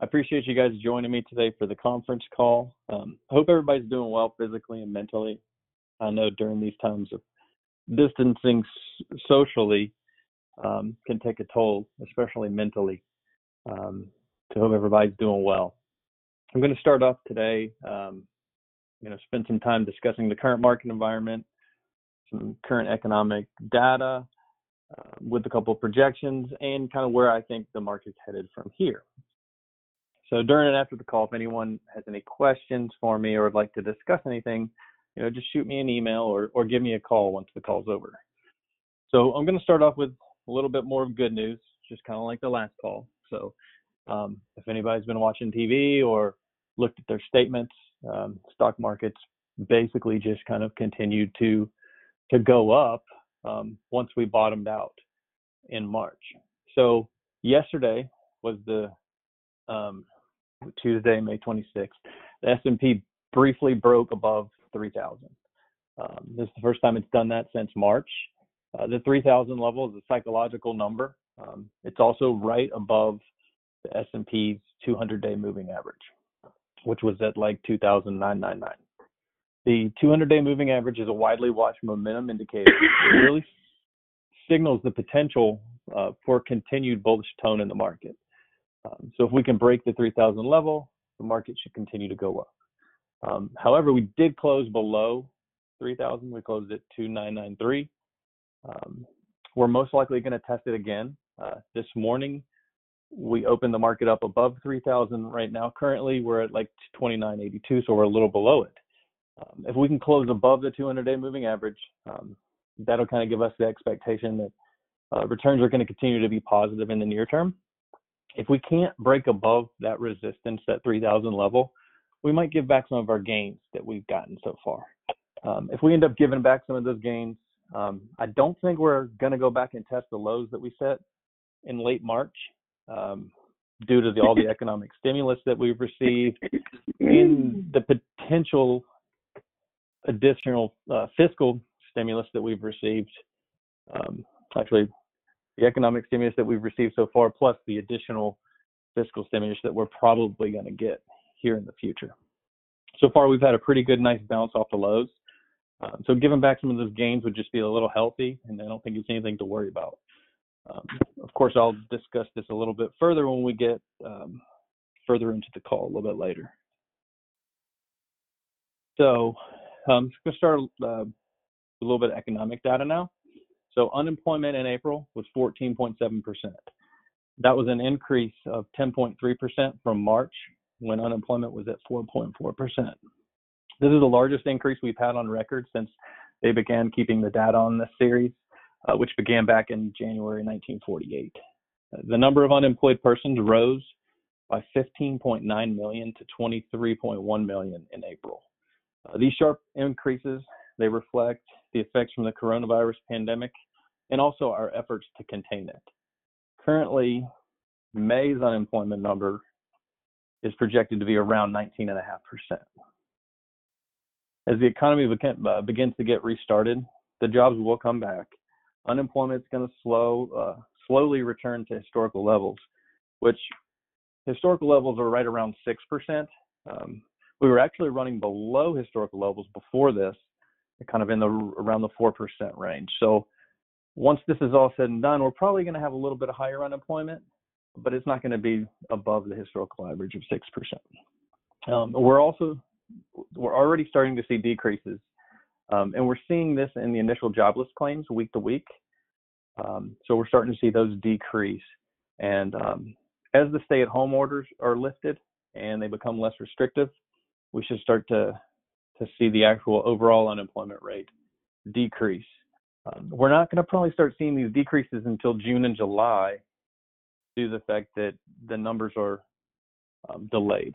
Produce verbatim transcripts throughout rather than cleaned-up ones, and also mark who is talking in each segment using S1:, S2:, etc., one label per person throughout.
S1: I appreciate you guys joining me today for the conference call. Um, I hope everybody's doing well physically and mentally. I know during these times of distancing s- socially um, can take a toll, especially mentally. Um, so I hope everybody's doing well. I'm going to start off today. Um, I'm going to spend some time discussing the current market environment, some current economic data, uh, with a couple of projections, and kind of where I think the market's headed from here. So during and after the call, if anyone has any questions for me or would like to discuss anything, you know, just shoot me an email or, or give me a call once the call's over. So I'm going to start off with a little bit more of good news, just kind of like the last call. So um, if anybody's been watching T V or looked at their statements, um, stock markets basically just kind of continued to to go up um, once we bottomed out in March. So yesterday was the um, Tuesday, May twenty-sixth. The S and P briefly broke above three thousand. Um, this is the first time it's done that since March. Uh, the three thousand level is a psychological number. Um, it's also right above the S and P's two hundred day moving average, which was at like two thousand nine hundred ninety-nine. The two hundred day moving average is a widely watched momentum indicator. It really signals the potential uh, for continued bullish tone in the market. Um, so if we can break the three thousand level, the market should continue to go up. Um, however, we did close below three thousand. We closed at two thousand nine hundred ninety-three. Um, we're most likely going to test it again. Uh, this morning, we opened the market up above three thousand. Right now, currently, we're at like twenty-nine eighty-two, so we're a little below it. Um, if we can close above the two hundred day moving average, um, that'll kind of give us the expectation that uh, returns are going to continue to be positive in the near term. If we can't break above that resistance, that three thousand level, we might give back some of our gains that we've gotten so far. Um, if we end up giving back some of those gains, um, I don't think we're going to go back and test the lows that we set in late March um, due to the, all the economic stimulus that we've received and the potential additional uh, fiscal stimulus that we've received. Um, actually, the economic stimulus that we've received so far, plus the additional fiscal stimulus that we're probably going to get here in the future. So far, we've had a pretty good, nice bounce off the lows. Uh, so giving back some of those gains would just be a little healthy, and I don't think it's anything to worry about. Um, of course, I'll discuss this a little bit further when we get um, further into the call a little bit later. So um, I'm going to start uh, a little bit of economic data now. So unemployment in April was fourteen point seven percent. That was an increase of ten point three percent from March, when unemployment was at four point four percent. This is the largest increase we've had on record since they began keeping the data on this series, uh, which began back in January nineteen forty-eight. Uh, the number of unemployed persons rose by fifteen point nine million to twenty-three point one million in April. Uh, these sharp increases, they reflect the effects from the coronavirus pandemic and also our efforts to contain it. Currently, May's unemployment number is projected to be around nineteen point five percent. As the economy beca- uh, begins to get restarted, the jobs will come back. Unemployment is going to slow, uh, slowly return to historical levels, which historical levels are right around six percent. Um, we were actually running below historical levels before this, kind of in the around the four percent range. So once this is all said and done, we're probably going to have a little bit of higher unemployment, but it's not going to be above the historical average of six percent. Um, we're also we're already starting to see decreases, um, and we're seeing this in the initial jobless claims week to week. Um, so we're starting to see those decrease, and um, as the stay-at-home orders are lifted and they become less restrictive, we should start to to see the actual overall unemployment rate decrease. Um, we're not going to probably start seeing these decreases until June and July, due to the fact that the numbers are um, delayed.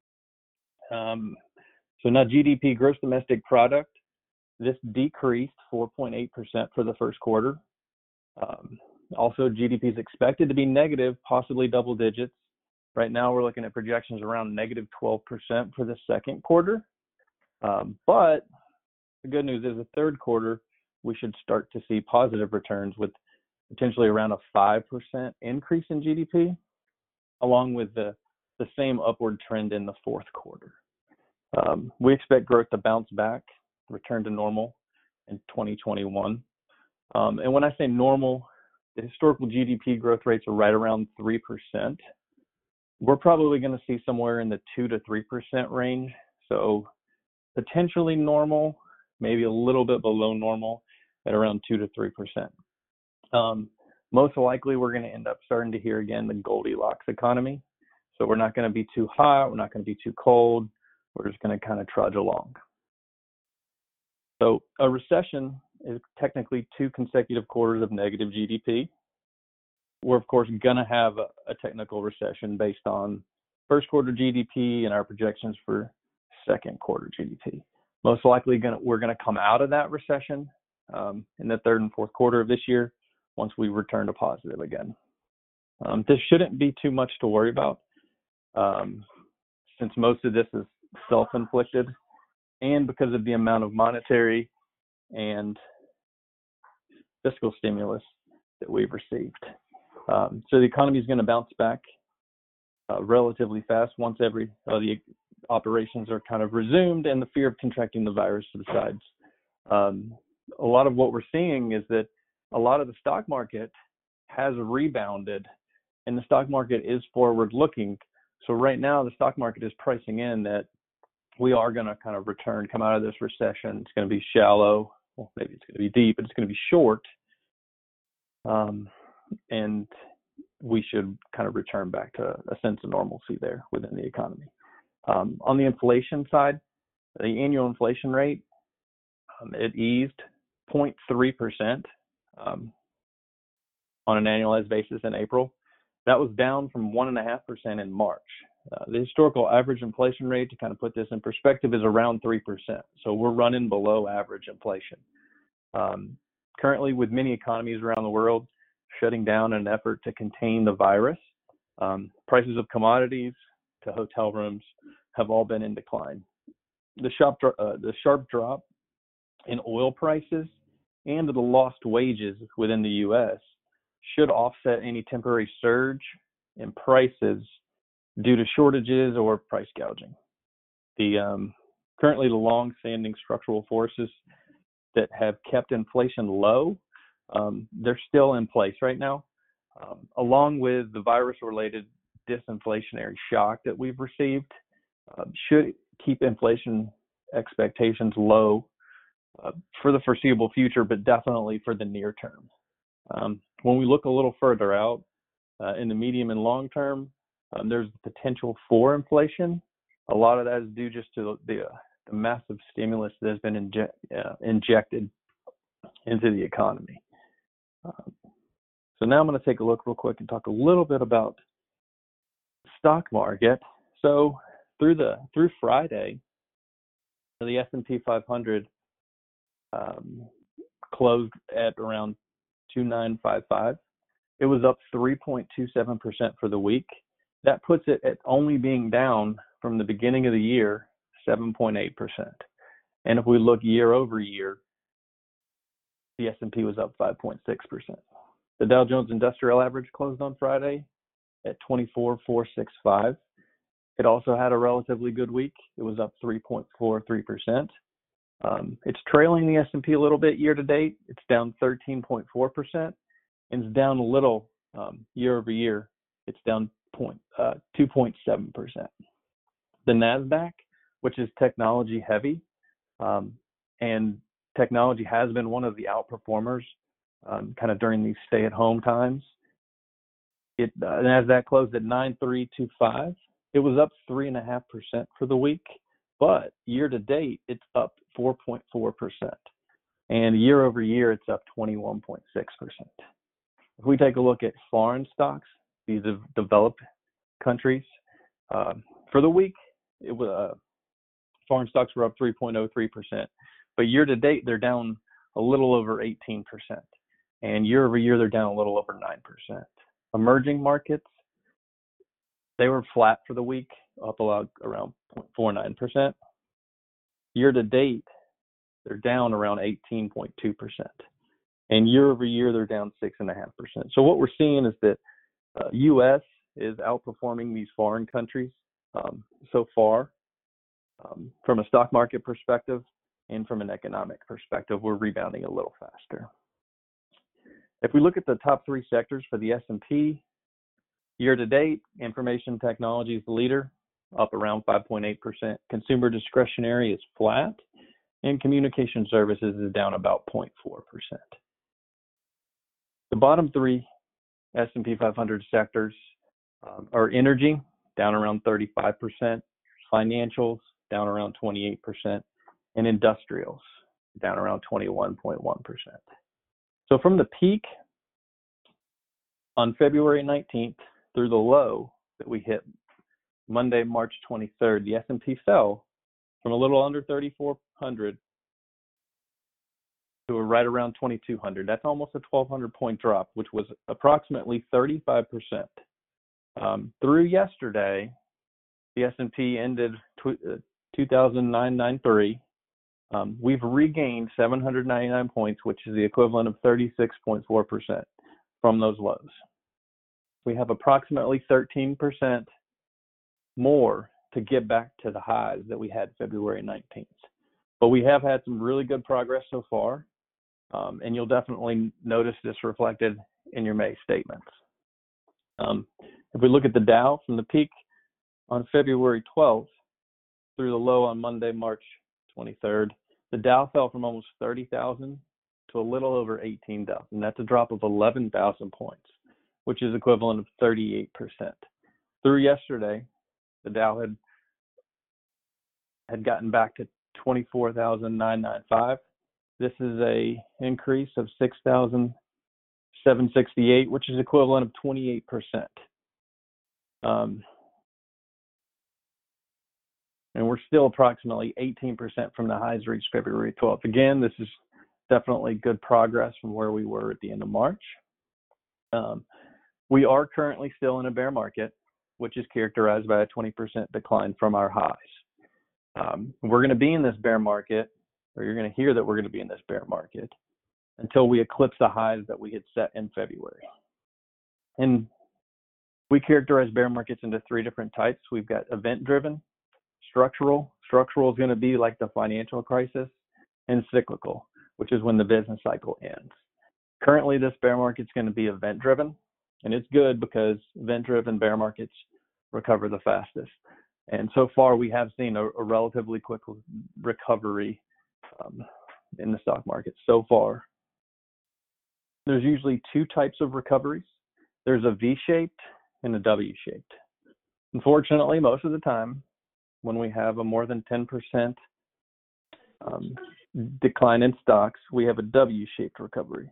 S1: Um, so now G D P, gross domestic product, this decreased four point eight percent for the first quarter. Um, also, G D P is expected to be negative, possibly double digits. Right now, we're looking at projections around negative twelve percent for the second quarter. Um, but the good news is the third quarter, we should start to see positive returns with potentially around a five percent increase in G D P, along with the the same upward trend in the fourth quarter. Um, we expect growth to bounce back, return to normal in twenty twenty-one. Um, and when I say normal, the historical G D P growth rates are right around three percent. We're probably going to see somewhere in the two to three percent range. So potentially normal, maybe a little bit below normal at around two to three percent. Um, most likely, we're going to end up starting to hear again the Goldilocks economy. So we're not going to be too hot. We're not going to be too cold. We're just going to kind of trudge along. So a recession is technically two consecutive quarters of negative G D P. We're, of course, going to have a, a technical recession based on first quarter G D P and our projections for second quarter G D P. Most likely, gonna, we're going to come out of that recession um, in the third and fourth quarter of this year once we return to positive again. Um, this shouldn't be too much to worry about um, since most of this is self-inflicted and because of the amount of monetary and fiscal stimulus that we've received. Um, so the economy is going to bounce back uh, relatively fast once every uh, the operations are kind of resumed and the fear of contracting the virus subsides. Um, a lot of what we're seeing is that a lot of the stock market has rebounded, and the stock market is forward-looking. So right now, the stock market is pricing in that we are going to kind of return, come out of this recession. It's going to be shallow. Well, maybe it's going to be deep, but it's going to be short. Um, and we should kind of return back to a sense of normalcy there within the economy. Um, on the inflation side, the annual inflation rate, um, it eased zero point three percent um, on an annualized basis in April. That was down from one point five percent in March. Uh, the historical average inflation rate, to kind of put this in perspective, is around three percent. So we're running below average inflation. Um, currently, with many economies around the world shutting down in an effort to contain the virus, um, prices of commodities to hotel rooms have all been in decline. The sharp, uh, the sharp drop in oil prices and the lost wages within the U S should offset any temporary surge in prices due to shortages or price gouging. The um, currently the long-standing structural forces that have kept inflation low, um, they're still in place right now, um, along with the virus-related disinflationary shock that we've received, uh, should keep inflation expectations low uh, for the foreseeable future, but definitely for the near term. Um, when we look a little further out uh, in the medium and long term, um, there's the potential for inflation. A lot of that is due just to the, uh, the massive stimulus that has been inje- uh, injected into the economy. Um, so now I'm going to take a look real quick and talk a little bit about the stock market. So through the through Friday, the S and P five hundred um, closed at around two nine five five. It was up three point two seven percent for the week. That puts it at only being down from the beginning of the year seven point eight percent. And if we look year over year, the S and P was up five point six percent. The Dow Jones Industrial Average closed on Friday at twenty-four thousand four hundred sixty-five. It also had a relatively good week. It was up three point four three percent. Um, it's trailing the S and P a little bit year to date. It's down thirteen point four percent, and it's down a little um, year over year. It's down point, uh, two point seven percent. The NASDAQ, which is technology heavy, um, and technology has been one of the outperformers um, kind of during these stay-at-home times. It uh, NASDAQ closed at nine three two five. It was up three point five percent for the week, but year to date, it's up four point four percent. And year over year, it's up twenty-one point six percent. If we take a look at foreign stocks, these have developed countries, um, for the week, it was, uh, foreign stocks were up three point zero three percent. But year to date, they're down a little over eighteen percent. And year over year, they're down a little over nine percent. Emerging markets, they were flat for the week, up around zero point four nine percent. Year to date, they're down around eighteen point two percent. And year over year, they're down six point five percent. So what we're seeing is that uh, U S is outperforming these foreign countries um, so far. Um, from a stock market perspective and from an economic perspective, we're rebounding a little faster. If we look at the top three sectors for the S and P, year to date, information technology is the leader, up around five point eight percent. Consumer discretionary is flat, and communication services is down about zero point four percent. The bottom three S and P five hundred sectors um, are energy, down around thirty-five percent, financials, down around twenty-eight percent, and industrials, down around twenty-one point one percent. So from the peak on February nineteenth through the low that we hit Monday, March twenty-third, the S and P fell from a little under thirty-four hundred to a right around twenty-two hundred. That's almost a twelve hundred point drop, which was approximately thirty-five percent. Um, through yesterday, the S and P ended tw- uh, two thousand nine hundred ninety-three. Um, we've regained seven hundred ninety-nine points, which is the equivalent of thirty-six point four percent from those lows. We have approximately thirteen percent more to get back to the highs that we had February nineteenth. But we have had some really good progress so far, um, and you'll definitely notice this reflected in your May statements. Um, if we look at the Dow from the peak on February twelfth through the low on Monday, March twenty-third, the Dow fell from almost thirty thousand to a little over eighteen thousand. That's a drop of eleven thousand points, which is equivalent of thirty-eight percent. Through yesterday, the Dow had had gotten back to twenty-four thousand nine hundred ninety-five. This is a increase of six thousand seven hundred sixty-eight, which is equivalent of twenty-eight percent. Um, and we're still approximately eighteen percent from the highs reached February twelfth. Again, this is definitely good progress from where we were at the end of March. Um, we are currently still in a bear market, which is characterized by a twenty percent decline from our highs. Um, we're going to be in this bear market, or you're going to hear that we're going to be in this bear market until we eclipse the highs that we had set in February. And we characterize bear markets into three different types. We've got event-driven, structural. Structural is going to be like the financial crisis, and cyclical, which is when the business cycle ends. Currently, this bear market is going to be event-driven, and it's good because event-driven bear markets recover the fastest. And so far, we have seen a, a relatively quick recovery um, in the stock market so far. There's usually two types of recoveries. There's a V-shaped and a W-shaped. Unfortunately, most of the time, when we have a more than ten percent um, decline in stocks, we have a W-shaped recovery.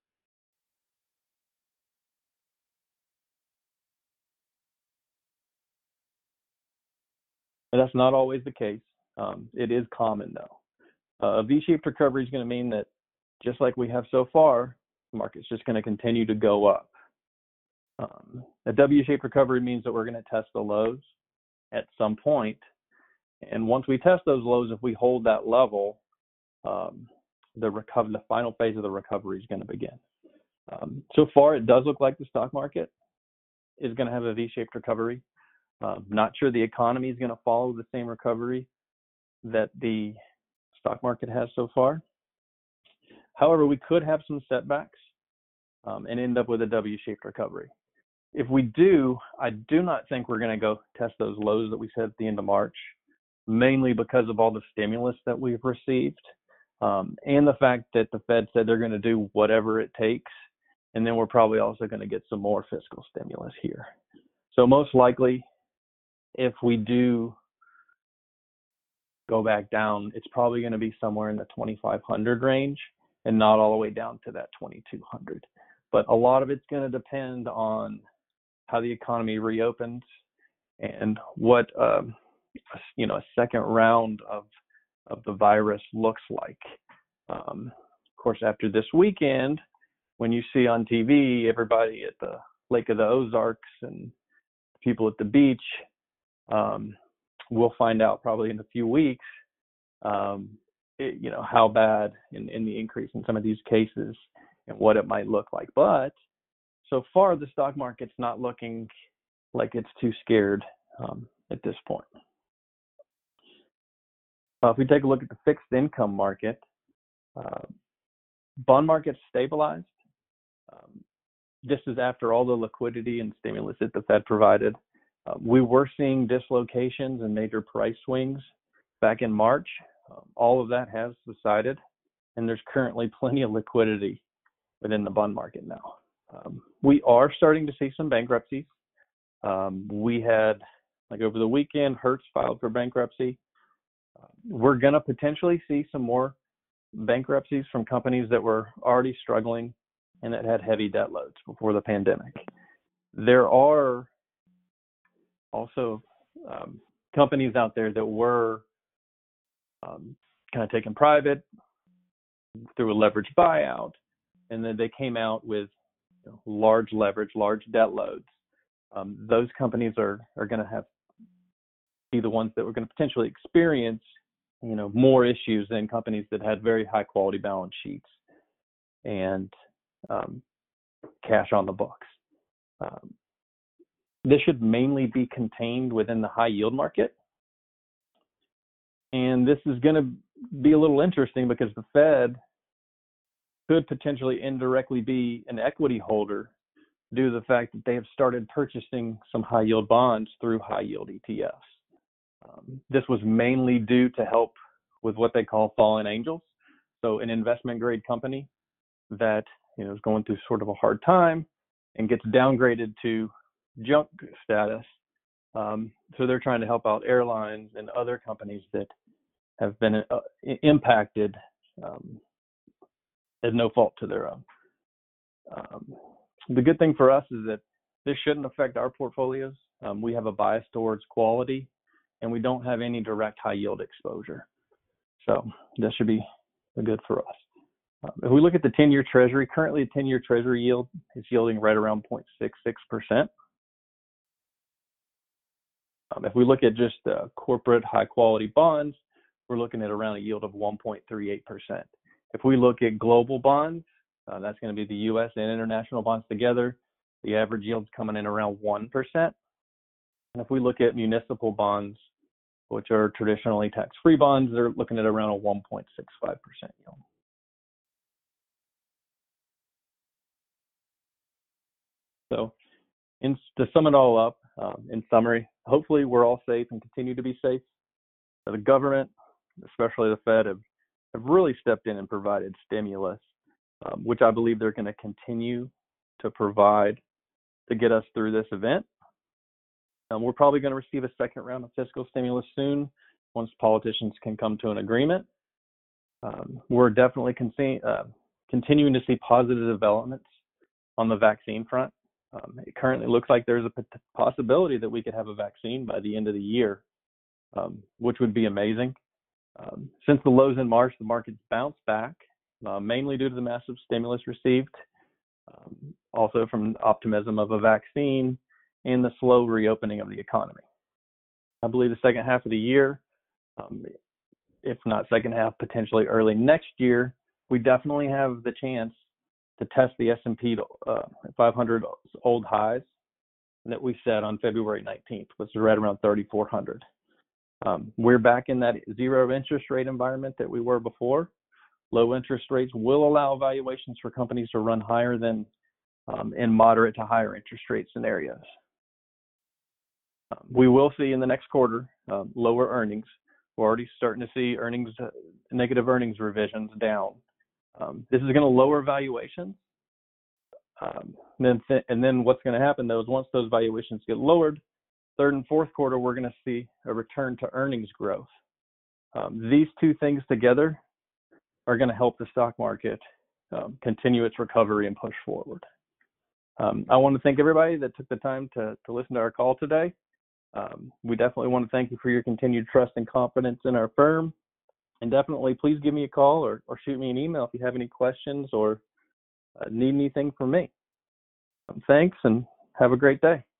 S1: And that's not always the case. Um, it is common, though. Uh, a V-shaped recovery is going to mean that, just like we have so far, the market's just going to continue to go up. Um, a W-shaped recovery means that we're going to test the lows at some point. And once we test those lows, if we hold that level, um, the recover, the final phase of the recovery is going to begin. Um, so far, it does look like the stock market is going to have a V-shaped recovery. Um, not sure the economy is going to follow the same recovery that the stock market has so far. However, we could have some setbacks um, and end up with a W-shaped recovery. If we do, I do not think we're going to go test those lows that we set at the end of March, mainly because of all the stimulus that we've received um, and the fact that the Fed said they're going to do whatever it takes. And then we're probably also going to get some more fiscal stimulus here. So most likely, if we do go back down, it's probably going to be somewhere in the twenty-five hundred range and not all the way down to that twenty-two hundred. But a lot of it's going to depend on how the economy reopens and what um, you know a second round of of the virus looks like. Um, of course, after this weekend, when you see on T V everybody at the Lake of the Ozarks and people at the beach, um, we'll find out probably in a few weeks, um, it, you know, how bad in, in the increase in some of these cases and what it might look like. But so far, the stock market's not looking like it's too scared um, at this point. Uh, if we take a look at the fixed income market, uh, bond market stabilized. Um, this is after all the liquidity and stimulus that the Fed provided. Uh, we were seeing dislocations and major price swings back in March. Um, all of that has subsided, and there's currently plenty of liquidity within the bond market now. Um, we are starting to see some bankruptcies. Um, we had, like over the weekend, Hertz filed for bankruptcy. Uh, we're going to potentially see some more bankruptcies from companies that were already struggling and that had heavy debt loads before the pandemic. There are also um, companies out there that were um, kind of taken private through a leveraged buyout, and then they came out with you know, large leverage, large debt loads. Um, those companies are are going to have be the ones that we're going to potentially experience, you know, more issues than companies that had very high quality balance sheets and um, cash on the books. Um, this should mainly be contained within the high yield market. And this is going to be a little interesting because the Fed could potentially indirectly be an equity holder due to the fact that they have started purchasing some high yield bonds through high yield E T Fs. Um, this was mainly due to help with what they call fallen angels. So an investment grade company that you know is going through sort of a hard time and gets downgraded to junk status. Um, so they're trying to help out airlines and other companies that have been uh, impacted um, at no fault to their own. Um, the good thing for us is that this shouldn't affect our portfolios. Um, we have a bias towards quality, and we don't have any direct high yield exposure. So that should be good for us. Um, if we look at the ten-year Treasury, currently the ten-year Treasury yield is yielding right around zero point six six percent. Um, if we look at just uh, corporate high-quality bonds, we're looking at around a yield of one point three eight percent. If we look at global bonds, uh, that's going to be the U S and international bonds together. The average yield's coming in around one percent. And if we look at municipal bonds, which are traditionally tax-free bonds, they're looking at around a one point six five percent yield. So in, to sum it all up, um, in summary, hopefully we're all safe and continue to be safe. The government, especially the Fed, have, have really stepped in and provided stimulus, um, which I believe they're going to continue to provide to get us through this event. Um, we're probably going to receive a second round of fiscal stimulus soon once politicians can come to an agreement. Um, we're definitely con- uh, continuing to see positive developments on the vaccine front. Um, it currently looks like there's a p- possibility that we could have a vaccine by the end of the year, um, which would be amazing. Um, since the lows in March, the market's bounced back, uh, mainly due to the massive stimulus received, um, also from optimism of a vaccine and the slow reopening of the economy. I believe the second half of the year, um, if not second half, potentially early next year, we definitely have the chance to test the S and P uh, five hundred old highs that we set on February nineteenth, which is right around thirty-four hundred. Um, we're back in that zero interest rate environment that we were before. Low interest rates will allow valuations for companies to run higher than um, in moderate to higher interest rate scenarios. Um, we will see in the next quarter um, lower earnings. We're already starting to see earnings, uh, negative earnings revisions down. Um, this is going to lower valuations. Um, and, then th- and then what's going to happen, though, is once those valuations get lowered, third and fourth quarter, we're going to see a return to earnings growth. Um, these two things together are going to help the stock market um, continue its recovery and push forward. Um, I want to thank everybody that took the time to, to listen to our call today. Um, we definitely want to thank you for your continued trust and confidence in our firm. And definitely, please give me a call or, or shoot me an email if you have any questions or uh, need anything from me. Um, thanks, and have a great day.